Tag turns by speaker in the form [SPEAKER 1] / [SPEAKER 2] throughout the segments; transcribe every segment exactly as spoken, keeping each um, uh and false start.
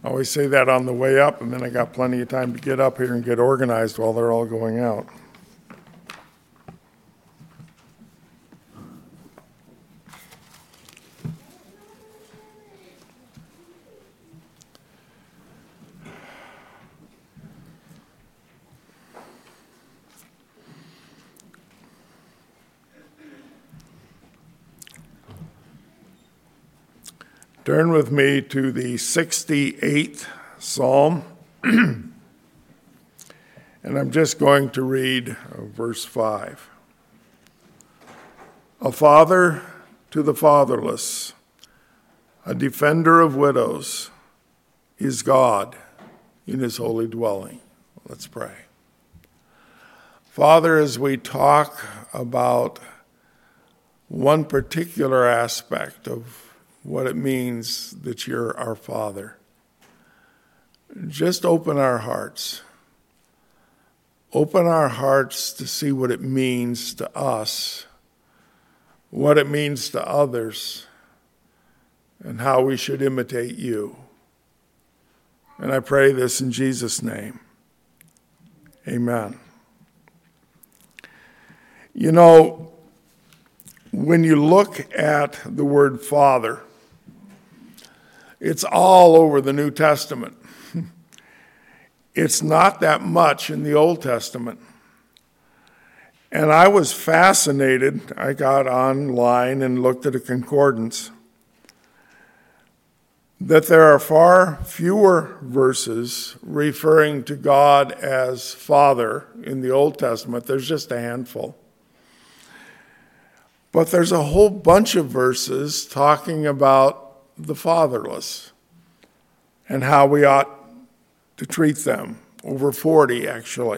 [SPEAKER 1] I always say that on the way up, and then I got plenty of time to get up here and get organized while they're all going out. Turn with me to the sixty-eighth Psalm, and I'm just going to read uh, verse five. A father to the fatherless, a defender of widows, is God in his holy dwelling. Let's pray. Father, as we talk about one particular aspect of what it means that you're our Father, just open our hearts. Open our hearts to see what it means to us, what it means to others, and how we should imitate you. And I pray this in Jesus' name. Amen. You know, when you look at the word Father, it's all over the New Testament. It's not that much in the Old Testament. And I was fascinated. I got online and looked at a concordance that there are far fewer verses referring to God as Father in the Old Testament. There's just a handful. But there's a whole bunch of verses talking about the fatherless and how we ought to treat them. Over forty, actually.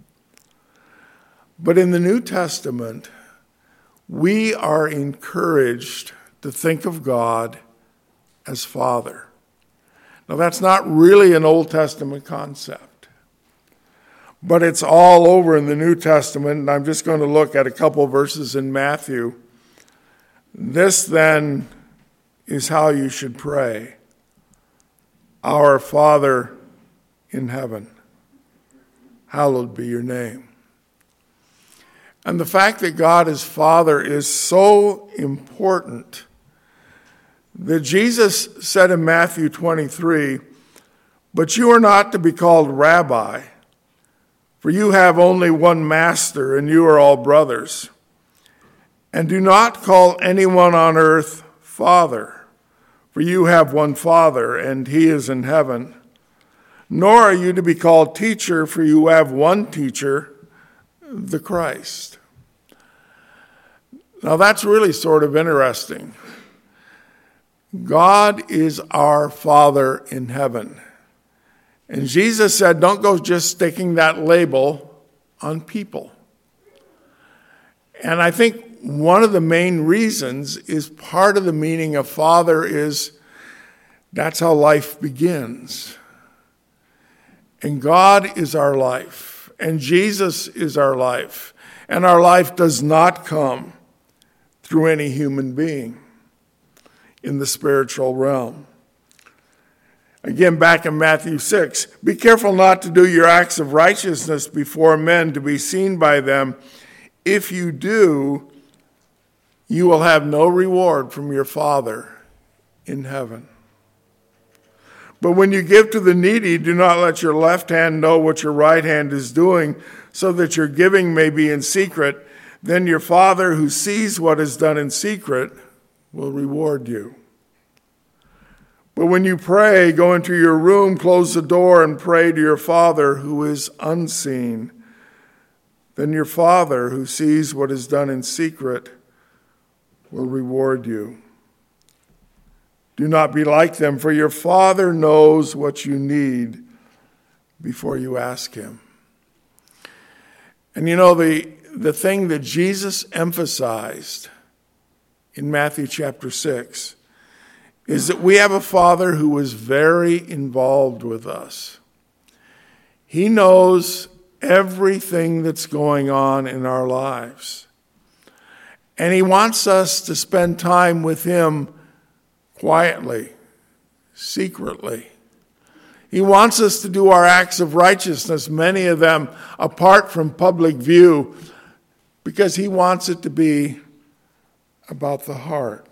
[SPEAKER 1] But in the New Testament, we are encouraged to think of God as Father. Now, that's not really an Old Testament concept, but it's all over in the New Testament, and I'm just going to look at a couple verses in Matthew. This, then, is how you should pray. Our Father in heaven, hallowed be your name. And the fact that God is Father is so important that Jesus said in Matthew twenty-three, "But you are not to be called Rabbi, for you have only one master, and you are all brothers. And do not call anyone on earth Father, for you have one Father, and he is in heaven. Nor are you to be called teacher, for you have one teacher, the Christ." Now that's really sort of interesting. God is our Father in heaven. And Jesus said, don't go just sticking that label on people. And I think one of the main reasons is part of the meaning of Father is that's how life begins. And God is our life. And Jesus is our life. And our life does not come through any human being in the spiritual realm. Again, back in Matthew six, be careful not to do your acts of righteousness before men to be seen by them. If you do, you will have no reward from your Father in heaven. But when you give to the needy, do not let your left hand know what your right hand is doing, so that your giving may be in secret. Then your Father who sees what is done in secret will reward you. But when you pray, go into your room, close the door, and pray to your Father who is unseen. Then your Father who sees what is done in secret will reward you. Do not be like them, for your Father knows what you need before you ask him. And you know, the, the thing that Jesus emphasized in Matthew chapter six is that we have a Father who is very involved with us. He knows everything that's going on in our lives. And he wants us to spend time with him quietly, secretly, He wants us to do our acts of righteousness, many of them apart from public view, because he wants it to be about the heart.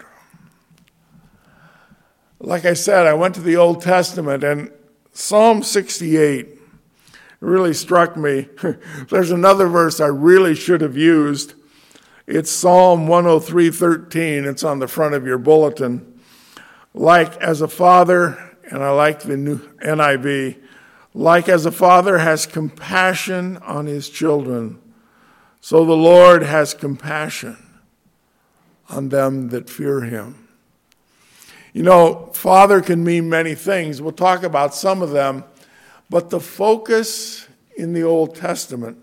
[SPEAKER 1] Like I said, I went to the Old Testament, and Psalm sixty-eight really struck me. There's another verse I really should have used. It's Psalm one oh three thirteen. It's on the front of your bulletin. Like as a father, and I like the new N I V, like as a father has compassion on his children, so the Lord has compassion on them that fear him. You know, father can mean many things. We'll talk about some of them, but the focus in the Old Testament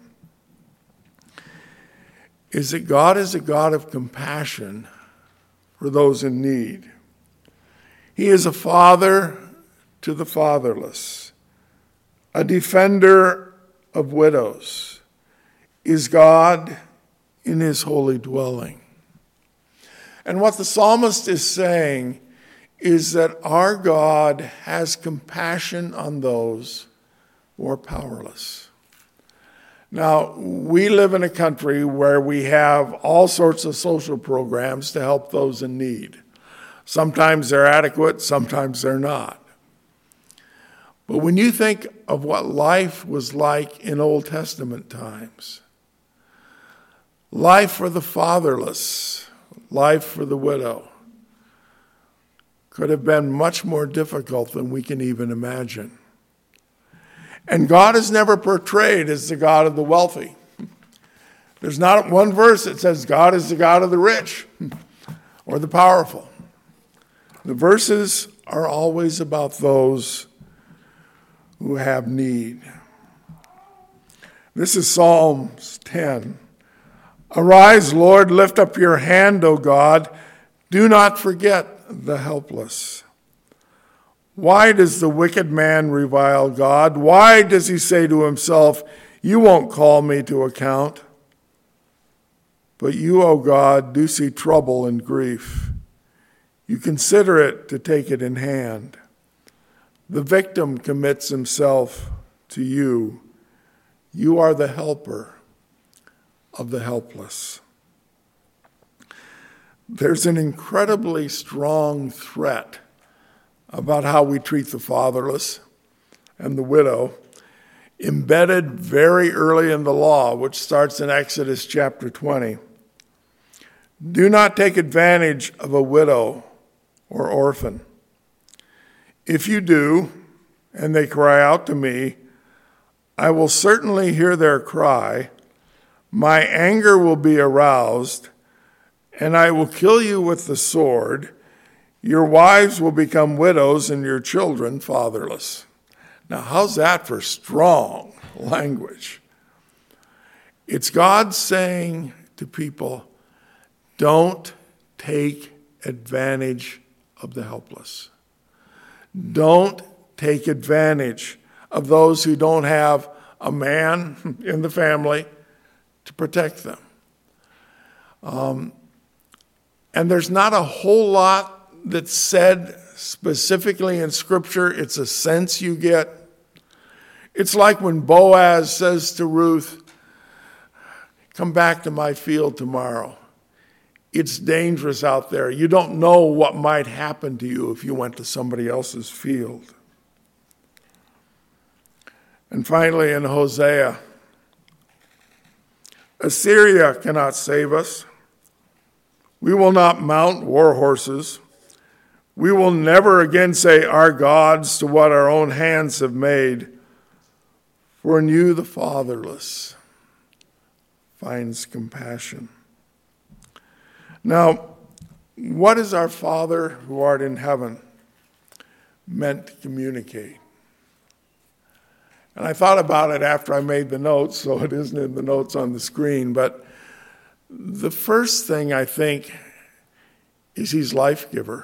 [SPEAKER 1] is that God is a God of compassion for those in need. He is a father to the fatherless, a defender of widows, is God in his holy dwelling. And what the psalmist is saying is that our God has compassion on those who are powerless. Now, we live in a country where we have all sorts of social programs to help those in need. Sometimes they're adequate, sometimes they're not. But when you think of what life was like in Old Testament times, life for the fatherless, life for the widow, could have been much more difficult than we can even imagine. And God is never portrayed as the God of the wealthy. There's not one verse that says God is the God of the rich or the powerful. The verses are always about those who have need. This is Psalms ten. Arise, Lord, lift up your hand, O God. Do not forget the helpless. Why does the wicked man revile God? Why does he say to himself, you won't call me to account? But you, O God, do see trouble and grief. You consider it to take it in hand. The victim commits himself to you. You are the helper of the helpless. There's an incredibly strong threat about how we treat the fatherless and the widow, embedded very early in the law, which starts in Exodus chapter twenty. Do not take advantage of a widow or orphan. If you do, and they cry out to me, I will certainly hear their cry. My anger will be aroused, and I will kill you with the sword. Your wives will become widows and your children fatherless. Now, how's that for strong language? It's God saying to people, don't take advantage of the helpless. Don't take advantage of those who don't have a man in the family to protect them. Um, and there's not a whole lot that's said specifically in Scripture. It's a sense you get. It's like when Boaz says to Ruth, come back to my field tomorrow. It's dangerous out there. You don't know what might happen to you if you went to somebody else's field. And finally in Hosea, Assyria cannot save us. We will not mount war horses. We will never again say our gods to what our own hands have made. For in you the fatherless finds compassion. Now, what is our Father who art in heaven meant to communicate? And I thought about it after I made the notes, so it isn't in the notes on the screen, but the first thing I think is he's life giver.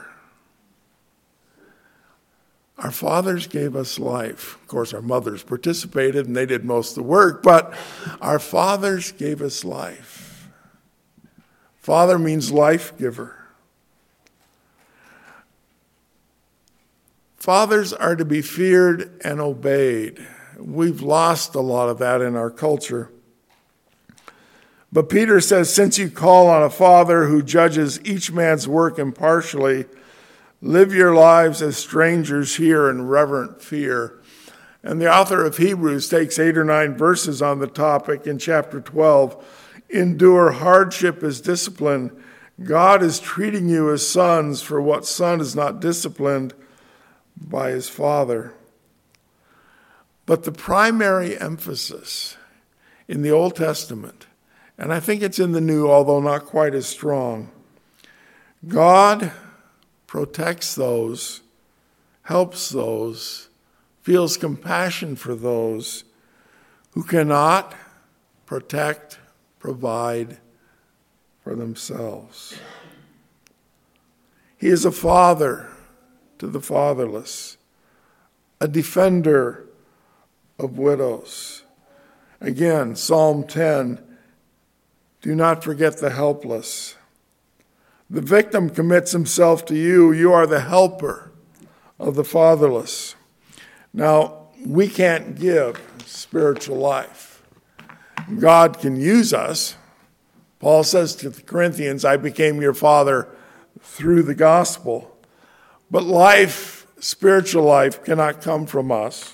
[SPEAKER 1] Our fathers gave us life. Of course, our mothers participated and they did most of the work, but our fathers gave us life. Father means life giver. Fathers are to be feared and obeyed. We've lost a lot of that in our culture. But Peter says, since you call on a Father who judges each man's work impartially, live your lives as strangers here in reverent fear. And the author of Hebrews takes eight or nine verses on the topic in chapter twelve. Endure hardship as discipline. God is treating you as sons, for what son is not disciplined by his father? But the primary emphasis in the Old Testament, and I think it's in the New, although not quite as strong, God protects those, helps those, feels compassion for those who cannot protect, provide for themselves. He is a father to the fatherless, a defender of widows. Again, Psalm ten, do not forget the helpless. The victim commits himself to you. You are the helper of the fatherless. Now, we can't give spiritual life. God can use us. Paul says to the Corinthians, I became your father through the gospel. But life, spiritual life, cannot come from us.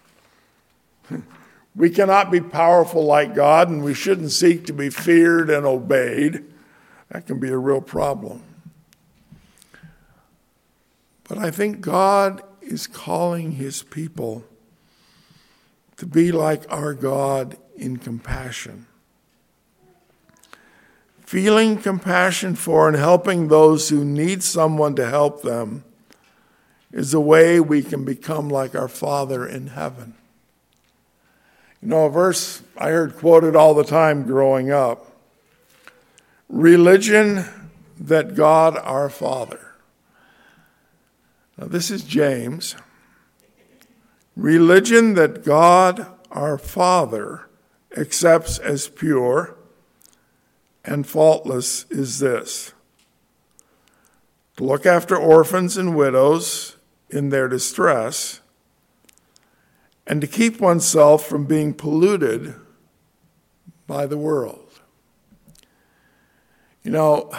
[SPEAKER 1] We cannot be powerful like God, and we shouldn't seek to be feared and obeyed. That can be a real problem. But I think God is calling his people to be like our God in compassion. Feeling compassion for and helping those who need someone to help them is a way we can become like our Father in heaven. You know, a verse I heard quoted all the time growing up. Religion that God our Father. Now this is James. Religion that God our Father accepts as pure and faultless is this: to look after orphans and widows in their distress, and to keep oneself from being polluted by the world. You know,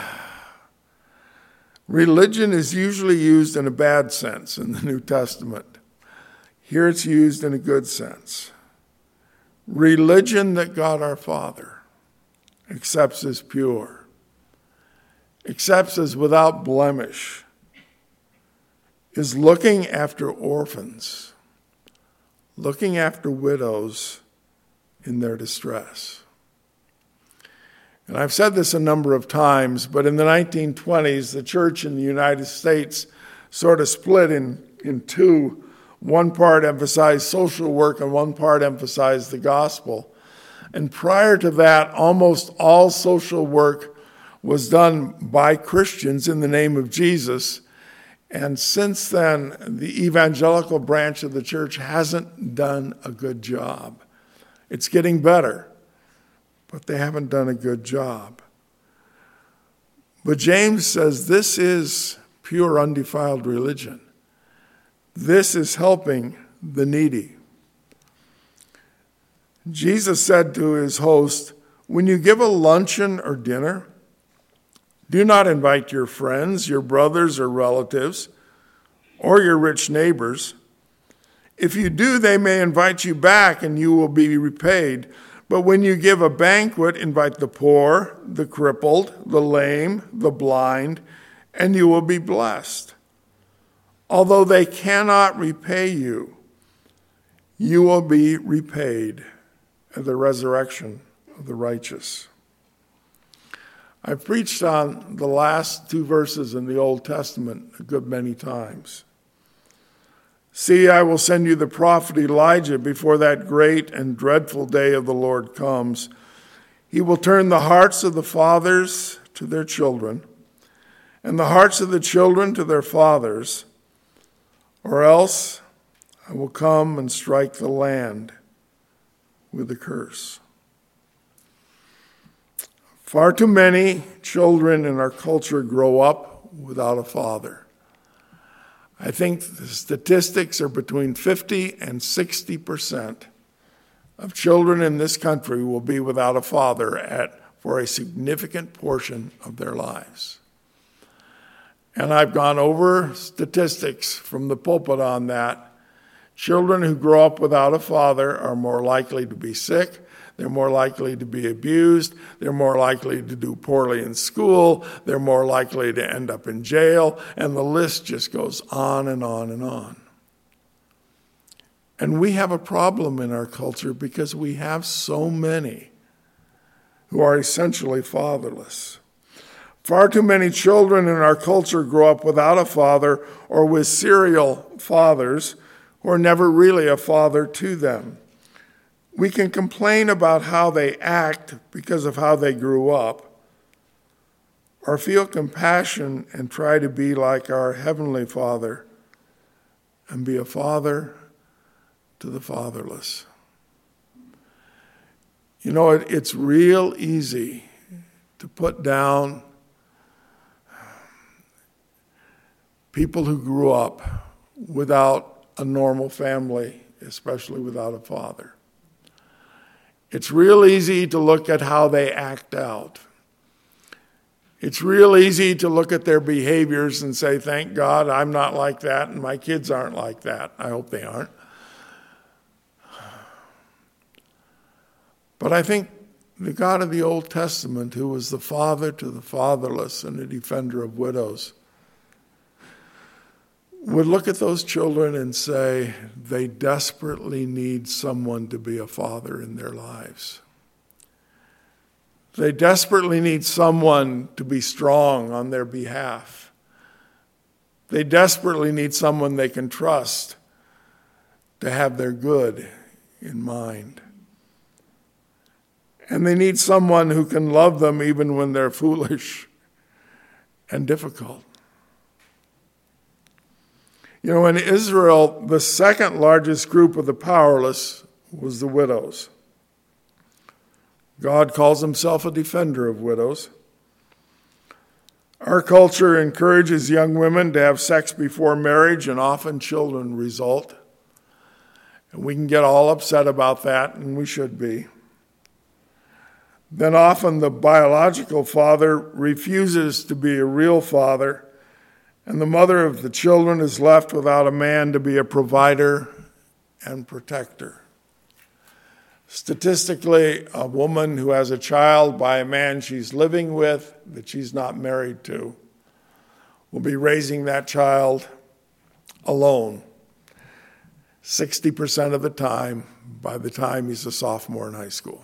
[SPEAKER 1] religion is usually used in a bad sense in the New Testament. Here it's used in a good sense. Religion that God our Father accepts as pure, accepts as without blemish, is looking after orphans, looking after widows in their distress. And I've said this a number of times, but in the nineteen twenties, the church in the United States sort of split in, in two. One part emphasized social work and one part emphasized the gospel. And prior to that, almost all social work was done by Christians in the name of Jesus. And since then, the evangelical branch of the church hasn't done a good job. It's getting better, but they haven't done a good job. But James says this is pure, undefiled religion. This is helping the needy. Jesus said to his host, when you give a luncheon or dinner, do not invite your friends, your brothers or relatives, or your rich neighbors. If you do, they may invite you back and you will be repaid. But when you give a banquet, invite the poor, the crippled, the lame, the blind, and you will be blessed. Although they cannot repay you, you will be repaid at the resurrection of the righteous. I've preached on the last two verses in the Old Testament a good many times. See, I will send you the prophet Elijah before that great and dreadful day of the Lord comes. He will turn the hearts of the fathers to their children, and the hearts of the children to their fathers, or else I will come and strike the land with a curse. Far too many children in our culture grow up without a father. I think the statistics are between fifty and sixty percent of children in this country will be without a father at for a significant portion of their lives. And I've gone over statistics from the pulpit on that. Children who grow up without a father are more likely to be sick. They're more likely to be abused. They're more likely to do poorly in school. They're more likely to end up in jail. And the list just goes on and on and on. And we have a problem in our culture because we have so many who are essentially fatherless. Far too many children in our culture grow up without a father or with serial fathers who are never really a father to them. We can complain about how they act because of how they grew up, or feel compassion and try to be like our Heavenly Father and be a father to the fatherless. You know, it, it's real easy to put down people who grew up without a normal family, especially without a father. It's real easy to look at how they act out. It's real easy to look at their behaviors and say, thank God I'm not like that and my kids aren't like that. I hope they aren't. But I think the God of the Old Testament, who was the father to the fatherless and a defender of widows, would look at those children and say they desperately need someone to be a father in their lives. They desperately need someone to be strong on their behalf. They desperately need someone they can trust to have their good in mind. And they need someone who can love them even when they're foolish and difficult. You know, in Israel, the second largest group of the powerless was the widows. God calls himself a defender of widows. Our culture encourages young women to have sex before marriage, and often children result. And we can get all upset about that, and we should be. Then often the biological father refuses to be a real father, and the mother of the children is left without a man to be a provider and protector. Statistically, a woman who has a child by a man she's living with that she's not married to will be raising that child alone sixty percent of the time by the time he's a sophomore in high school.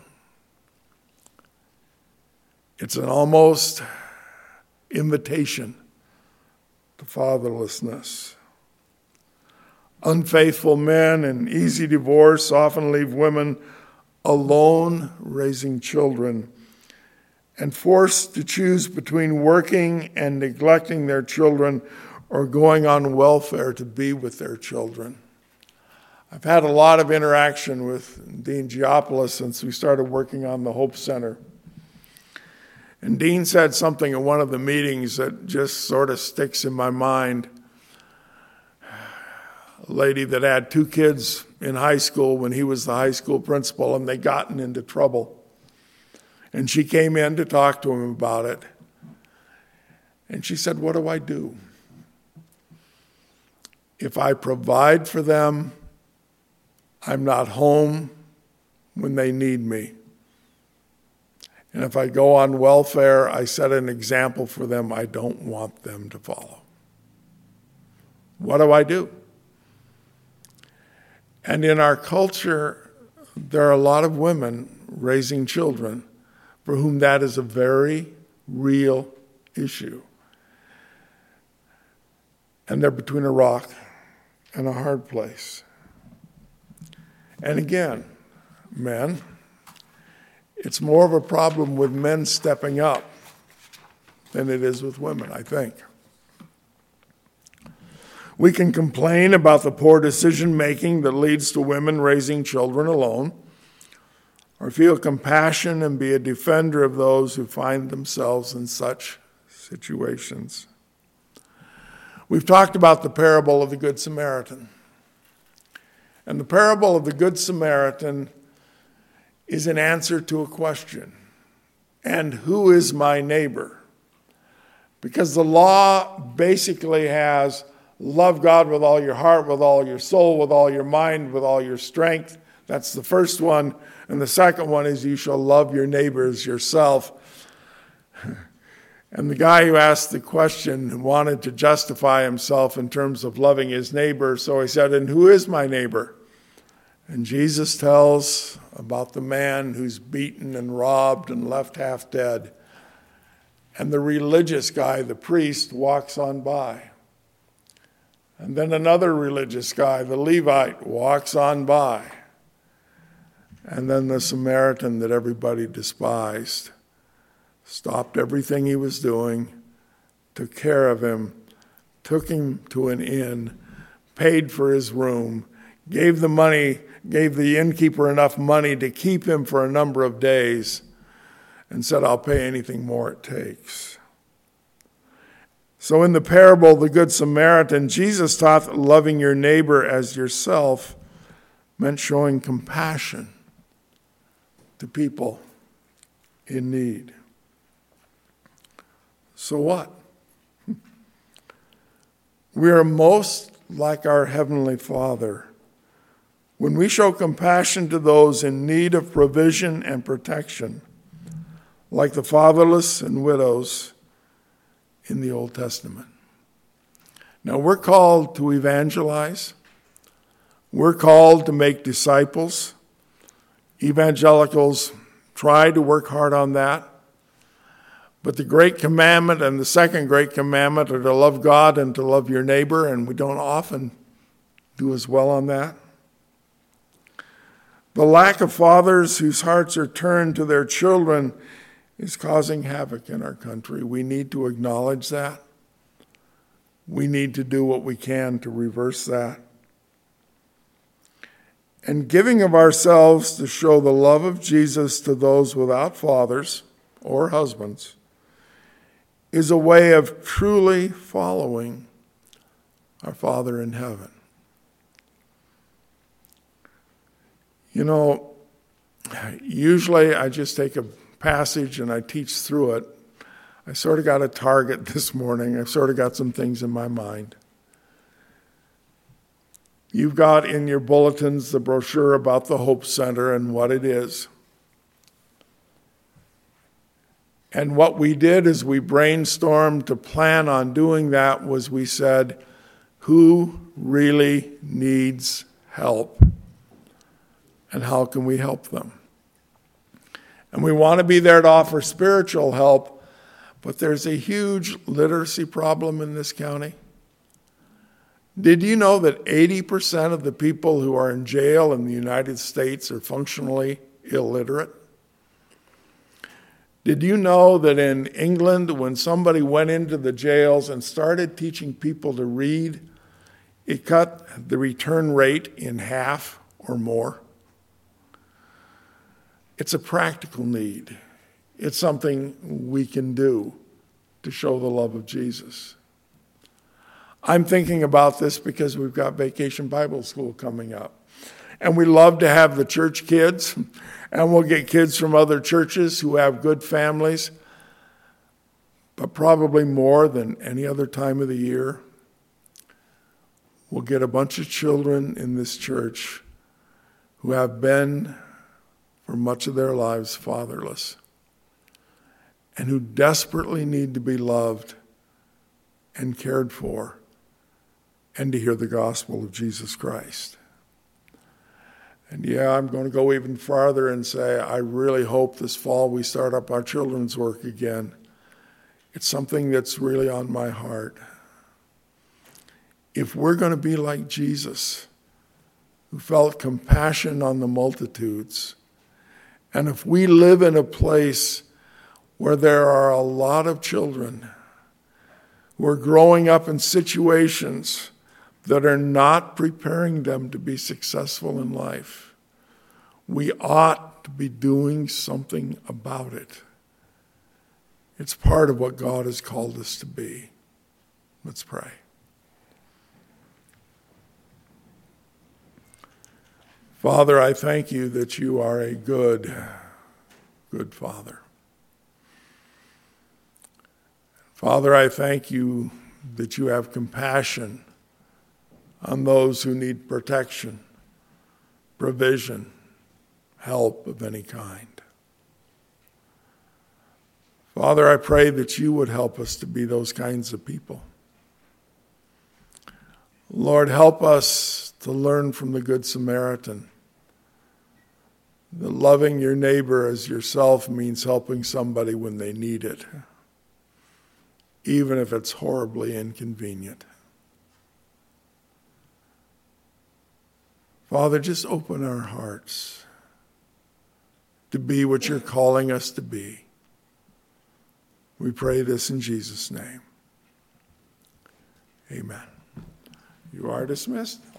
[SPEAKER 1] It's an almost invitation to fatherlessness. Unfaithful men and easy divorce often leave women alone raising children and forced to choose between working and neglecting their children or going on welfare to be with their children. I've had a lot of interaction with Dean Giopoulos since we started working on the Hope Center. And Dean said something at one of the meetings that just sort of sticks in my mind. A lady that had two kids in high school when he was the high school principal, and they gotten into trouble. And she came in to talk to him about it. And she said, what do I do? If I provide for them, I'm not home when they need me. And if I go on welfare, I set an example for them I don't want them to follow. What do I do? And in our culture, there are a lot of women raising children for whom that is a very real issue. And they're between a rock and a hard place. And again, men, it's more of a problem with men stepping up than it is with women, I think. We can complain about the poor decision-making that leads to women raising children alone, or feel compassion and be a defender of those who find themselves in such situations. We've talked about the parable of the Good Samaritan. And the parable of the Good Samaritan is an answer to a question. And who is my neighbor? Because the law basically has love God with all your heart, with all your soul, with all your mind, with all your strength. That's the first one. And the second one is you shall love your neighbors yourself. And the guy who asked the question wanted to justify himself in terms of loving his neighbor. So he said, and who is my neighbor? And Jesus tells about the man who's beaten and robbed and left half dead. And the religious guy, the priest, walks on by. And then another religious guy, the Levite, walks on by. And then the Samaritan that everybody despised stopped everything he was doing, took care of him, took him to an inn, paid for his room, gave the money, gave the innkeeper enough money to keep him for a number of days, and said, I'll pay anything more it takes. So in the parable, the Good Samaritan, Jesus taught that loving your neighbor as yourself meant showing compassion to people in need. So what? We are most like our Heavenly Father when we show compassion to those in need of provision and protection, like the fatherless and widows in the Old Testament. Now, we're called to evangelize. We're called to make disciples. Evangelicals try to work hard on that. But the great commandment and the second great commandment are to love God and to love your neighbor, and we don't often do as well on that. The lack of fathers whose hearts are turned to their children is causing havoc in our country. We need to acknowledge that. We need to do what we can to reverse that. And giving of ourselves to show the love of Jesus to those without fathers or husbands is a way of truly following our Father in heaven. You know, usually I just take a passage and I teach through it. I sort of got a target this morning. I've sort of got some things in my mind. You've got in your bulletins the brochure about the Hope Center and what it is. And what we did is we brainstormed to plan on doing that was we said, who really needs help? And how can we help them? And we want to be there to offer spiritual help, but there's a huge literacy problem in this county. Did you know that eighty percent of the people who are in jail in the United States are functionally illiterate? Did you know that in England, when somebody went into the jails and started teaching people to read, it cut the return rate in half or more? It's a practical need. It's something we can do to show the love of Jesus. I'm thinking about this because we've got Vacation Bible School coming up. And we love to have the church kids, and we'll get kids from other churches who have good families, but probably more than any other time of the year. We'll get a bunch of children in this church who have been, for much of their lives, fatherless, and who desperately need to be loved and cared for and to hear the gospel of Jesus Christ. And yeah, I'm going to go even farther and say I really hope this fall we start up our children's work again. It's something that's really on my heart. If we're going to be like Jesus, who felt compassion on the multitudes, and if we live in a place where there are a lot of children who are growing up in situations that are not preparing them to be successful in life, we ought to be doing something about it. It's part of what God has called us to be. Let's pray. Father, I thank you that you are a good, good Father. Father, I thank you that you have compassion on those who need protection, provision, help of any kind. Father, I pray that you would help us to be those kinds of people. Lord, help us to learn from the Good Samaritan that loving your neighbor as yourself means helping somebody when they need it, even if it's horribly inconvenient. Father, just open our hearts to be what you're calling us to be. We pray this in Jesus' name. Amen. You are dismissed.